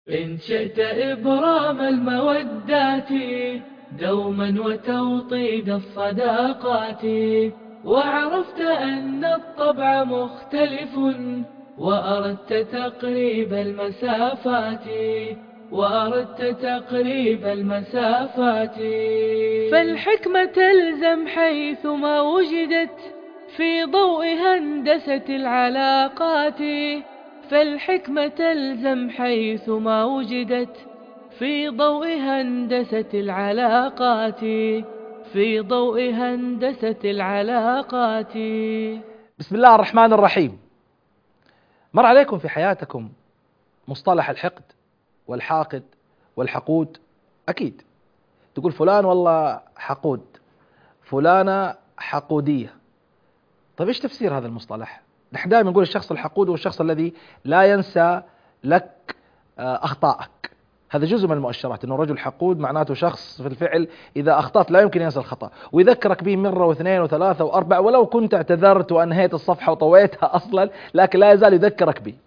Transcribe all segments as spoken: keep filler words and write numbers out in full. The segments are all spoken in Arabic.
إن شئت إبرام المودات دوما وتوطيد الصداقات، وعرفت أن الطبع مختلف، وأردت تقريب المسافات وأردت تقريب المسافات فالحكمة تلزم حيثما وجدت في ضوء هندسة العلاقات فالحكمة تلزم حيثما وجدت في ضوء هندسة العلاقات في ضوء هندسة العلاقات. بسم الله الرحمن الرحيم. مر عليكم في حياتكم مصطلح الحقد والحاقد والحقود؟ أكيد تقول فلان والله حقود، فلانة حقودية. طيب إيش تفسير هذا المصطلح؟ نحن دائما نقول الشخص الحقود هو الشخص الذي لا ينسى لك أخطائك. هذا جزء من المؤشرات، أنه رجل حقود معناته شخص في الفعل إذا أخطأت لا يمكن ينسى الخطأ، ويذكرك به مرة واثنين وثلاثة وأربعة، ولو كنت اعتذرت وأنهيت الصفحة وطويتها أصلا لكن لا يزال يذكرك به.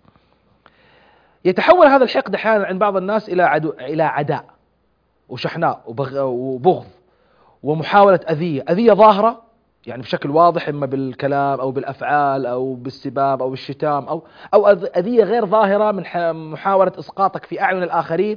يتحول هذا الحقد أحيانا عند بعض الناس إلى عدو، إلى عداء وشحناء وبغض ومحاولة أذية، أذية ظاهرة يعني بشكل واضح، إما بالكلام أو بالأفعال أو بالسباب أو بالشتام، أو أو أذية غير ظاهرة من محاولة إسقاطك في أعين الآخرين،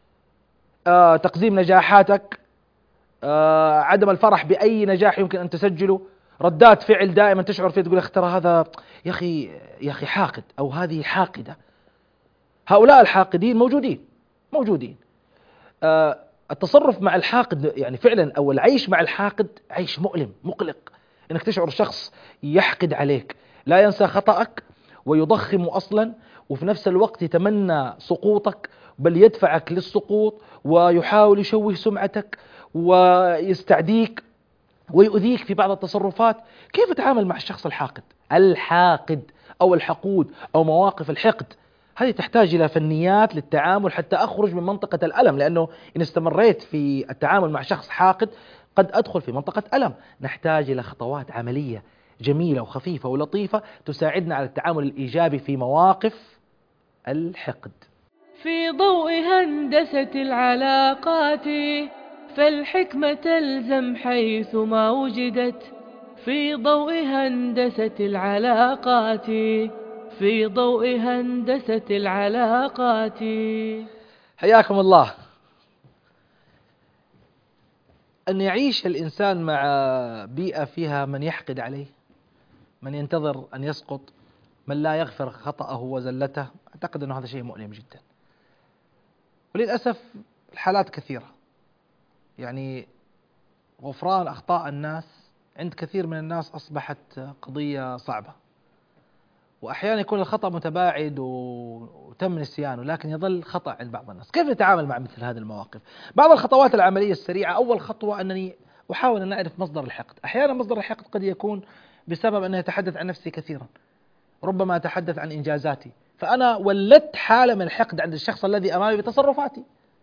آه، تقزيم نجاحاتك، آه، عدم الفرح بأي نجاح يمكن أن تسجله، ردات فعل دائما تشعر فيه تقول يا أخي ترى هذا يا أخي يا أخي حاقد أو هذه حاقدة. هؤلاء الحاقدين موجودين موجودين آه، التصرف مع الحاقد يعني فعلا، أو العيش مع الحاقد عيش مؤلم مقلق، إنك تشعر شخص يحقد عليك، لا ينسى خطأك ويضخم أصلا، وفي نفس الوقت يتمنى سقوطك بل يدفعك للسقوط، ويحاول يشوه سمعتك ويستعديك ويؤذيك في بعض التصرفات. كيف أتعامل مع الشخص الحاقد الحاقد أو الحقود أو مواقف الحقد؟ هذه تحتاج إلى فنيات للتعامل حتى أخرج من منطقة الألم، لأنه إن استمريت في التعامل مع شخص حاقد قد أدخل في منطقة ألم. نحتاج إلى خطوات عملية جميلة وخفيفة ولطيفة تساعدنا على التعامل الإيجابي في مواقف الحقد. في ضوء هندسة العلاقات فالحكمة تلزم حيثما وجدت في ضوء هندسة العلاقات في ضوء هندسة العلاقات. حياكم الله. أن يعيش الإنسان مع بيئة فيها من يحقد عليه، من ينتظر أن يسقط، من لا يغفر خطأه وزلته، أعتقد أنه هذا شيء مؤلم جدا. وللأسف الحالات كثيرة، يعني غفران أخطاء الناس عند كثير من الناس أصبحت قضية صعبة، وأحيانا يكون الخطأ متباعد وتم نسيانه لكن يظل خطأ عند بعض الناس. كيف نتعامل مع مثل هذه المواقف؟ بعض الخطوات العملية السريعة: أول خطوة أنني أحاول أن أعرف مصدر الحقد. أحيانا مصدر الحقد قد يكون بسبب أنه يتحدث عن نفسي كثيرا، ربما أتحدث عن إنجازاتي، فأنا ولدت حالة من الحقد عند الشخص الذي أمامي بتصرفاتي،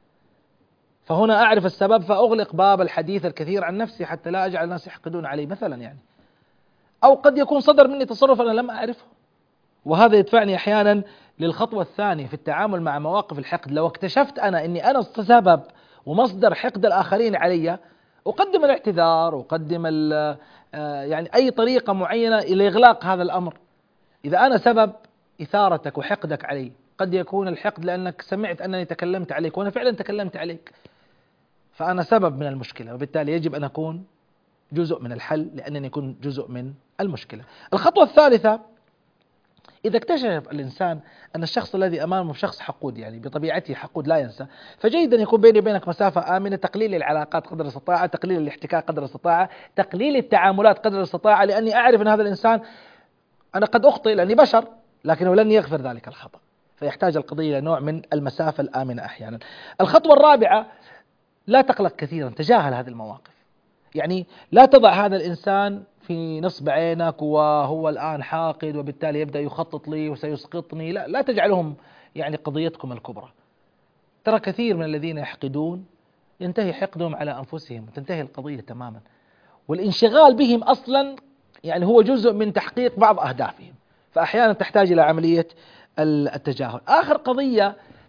فهنا أعرف السبب فأغلق باب الحديث الكثير عن نفسي حتى لا أجعل الناس يحقدون علي مثلا يعني. أو قد يكون صدر مني تصرف أنا لم أعرفه، وهذا يدفعني أحيانا للخطوة الثانية في التعامل مع مواقف الحقد. لو اكتشفت أنا أني أنا السبب ومصدر حقد الآخرين علي، أقدم الاعتذار، أقدم يعني أي طريقة معينة لإغلاق هذا الأمر. إذا أنا سبب إثارتك وحقدك علي، قد يكون الحقد لأنك سمعت أنني تكلمت عليك وأنا فعلا تكلمت عليك، فأنا سبب من المشكلة، وبالتالي يجب أن أكون جزء من الحل لأنني أكون جزء من المشكلة. الخطوة الثالثة: إذا اكتشف الإنسان أن الشخص الذي أمامه شخص حقود، يعني بطبيعته حقود لا ينسى، فجيد أن يكون بيني وبينك مسافة آمنة، تقليل العلاقات قدر الاستطاعة، تقليل الاحتكاك قدر الاستطاعة، تقليل التعاملات قدر الاستطاعة، لأني أعرف أن هذا الإنسان أنا قد أخطئ لأني بشر لكنه لن يغفر ذلك الخطأ، فيحتاج القضية إلى نوع من المسافة الآمنة أحيانا. الخطوة الرابعة: لا تقلق كثيرا، تجاهل هذه المواقف. يعني لا تضع هذا الإنسان في نصب عينك وهو الآن حاقد وبالتالي يبدأ يخطط لي وسيسقطني، لا لا تجعلهم يعني قضيتكم الكبرى. ترى كثير من الذين يحقدون ينتهي حقدهم على أنفسهم وتنتهي القضية تماما، والانشغال بهم أصلا يعني هو جزء من تحقيق بعض أهدافهم، فأحيانا تحتاج إلى عملية التجاهل. آخر قضية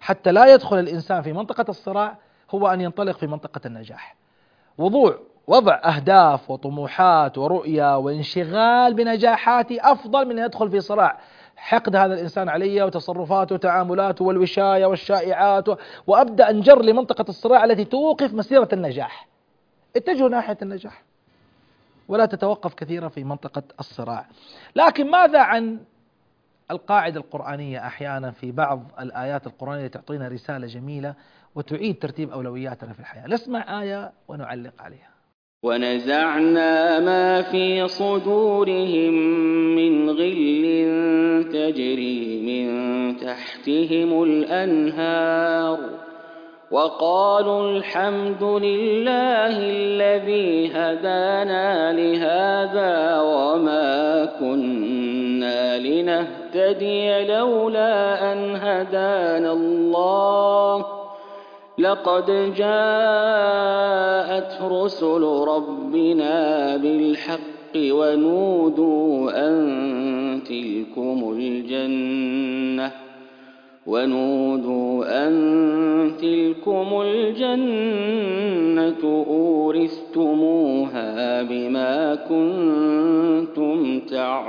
حتى لا يدخل الإنسان في منطقة الصراع هو أن ينطلق في منطقة النجاح. وضوع وضع أهداف وطموحات ورؤية وانشغال بنجاحاتي أفضل من أن يدخل في صراع. حقد هذا الإنسان علي وتصرفاته وتعاملاته والوشاية والشائعات، وأبدأ أنجر لمنطقة الصراع التي توقف مسيرة النجاح. اتجهوا ناحية النجاح ولا تتوقف كثيرا في منطقة الصراع. لكن ماذا عن القاعدة القرآنية؟ أحيانا في بعض الآيات القرآنية تعطينا رسالة جميلة وتعيد ترتيب أولوياتنا في الحياة. نسمع آية ونعلق عليها. ونزعنا ما في صدورهم من غل تجري من تحتهم الأنهار وقالوا الحمد لله الذي هدانا لهذا وما كنا لنهتدي لولا أن هدانا الله لقد جاءت رسل ربنا بالحق ونودوا أن تلكم الجنة ونودوا أن تلكم الجنة أورثتموها بما كنتم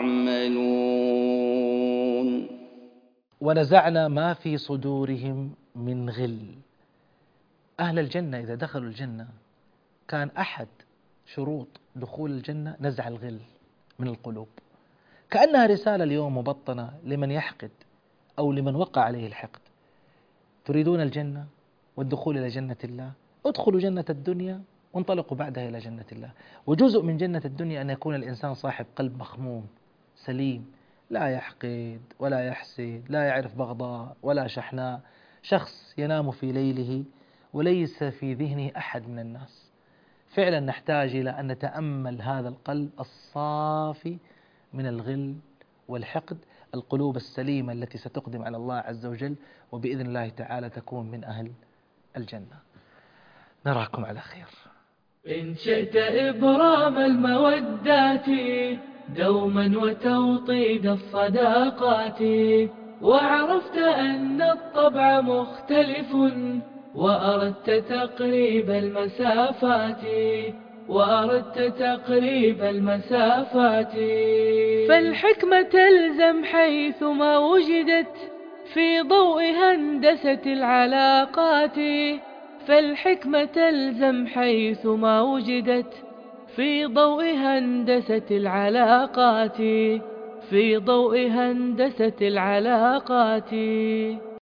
تعملون. ونزعنا ما في صدورهم من غل. أهل الجنة إذا دخلوا الجنة كان أحد شروط دخول الجنة نزع الغل من القلوب، كأنها رسالة اليوم مبطنة لمن يحقد أو لمن وقع عليه الحقد. تريدون الجنة والدخول إلى جنة الله، ادخلوا جنة الدنيا وانطلقوا بعدها إلى جنة الله. وجزء من جنة الدنيا أن يكون الإنسان صاحب قلب مخموم سليم، لا يحقد ولا يحسد، لا يعرف بغضاء ولا شحناء، شخص ينام في ليله وليس في ذهنه أحد من الناس. فعلا نحتاج إلى أن نتأمل هذا القلب الصافي من الغل والحقد، القلوب السليمة التي ستقدم على الله عز وجل، وبإذن الله تعالى تكون من أهل الجنة. نراكم على خير. إن شئت إبرام المودات دوما وتوطيد الصداقات، وعرفت أن الطبع مختلف، وأردت تقريب المسافات وأردت تقريب المسافات فالحكمة تلزم حيثما وجدت في ضوء هندسة العلاقات فالحكمة تلزم حيثما وجدت في ضوء هندسة العلاقات في ضوء هندسة العلاقات.